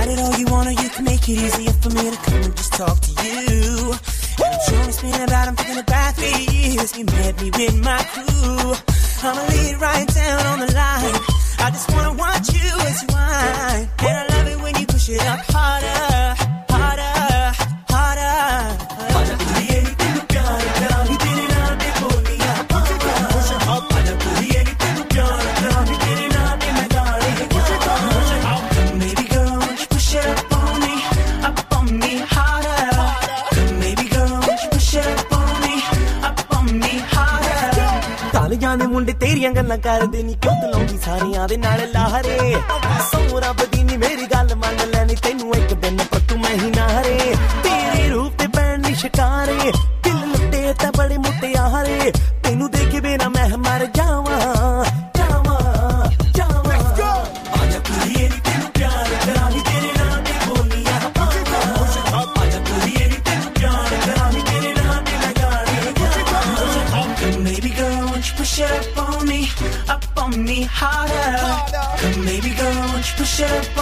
got it all you want, or you can make it easier for me to come and just talk to you. And I'm sure it's been about, I'm thinking about 3 years. You met me with my crew. I'ma lay it right down on the line. I just wanna watch you as you whine. And I love it when you push it up harder, harder, harder. Aja kuriye ni tenu pyar kara, ni tere naal pe boliya. Push it up. Aja kuriye ni tenu pyar kara, ni tere naal pe main gaane. Push it up. Come baby girl, won't you push it up on me harder. Come baby girl, won't you push it up on me harder. ਤਾਲੀਆਂ ਦੇ ਮੁੰਡੇ ਤੇਰੀਆਂ ਗੱਲਾਂ ਕਰਦੇ ਨੀ ਕਿਉਂ ਤਲਾਉਂਦੀ ਸਾਰਿਆਂ ਦੇ ਨਾਲ ਲਾਹਰੇ ਸੋ ਰੱਬ ਦੀ ਨੀ ਮੇਰੀ ਗੱਲ ਮੰਨ ਲੈਣੀ ਤੈਨੂੰ ਇੱਕ ਦਿਨ ਪੱਤੂ ਮੈਂ ਹੀ ਨਾਰੇ ਤੇਰੇ ਰੂਪ ਤੇ ਪੈਣ ਨੀ ਸ਼ਿਕਾਰੇ ਦਿਲ ਲੁੱਟੇ ਤਾਂ ਬੜੇ ਮੁੱਟੇ ਆਹਰੇ ਤੈਨੂੰ ਦੇਖੇ ਬਿਨਾ ਮੈਂ ਮਰ ਜਾਵਾਂ ਜਾਵਾਂ ਜਾਵਾਂ ਆਜਾ ਕੁੜੀਏ ਨੀ ਤੈਨੂੰ ਪਿਆਰ ਕਰਾਂ ਨੀ ਤੇਰੇ ਨਾਲ ਤੇ ਬੋਲੀਆਂ ਆਜਾ ਕੁੜੀਏ ਨੀ ਤੈਨੂੰ ਪਿਆਰ ਕਰਾਂ ਨੀ ਤੇਰੇ ਨਾਲ ਤੇ ਮੈਂ ਗਾਣੇ Come baby girl, won't you push it up on me harder. Come baby girl, won't you push it up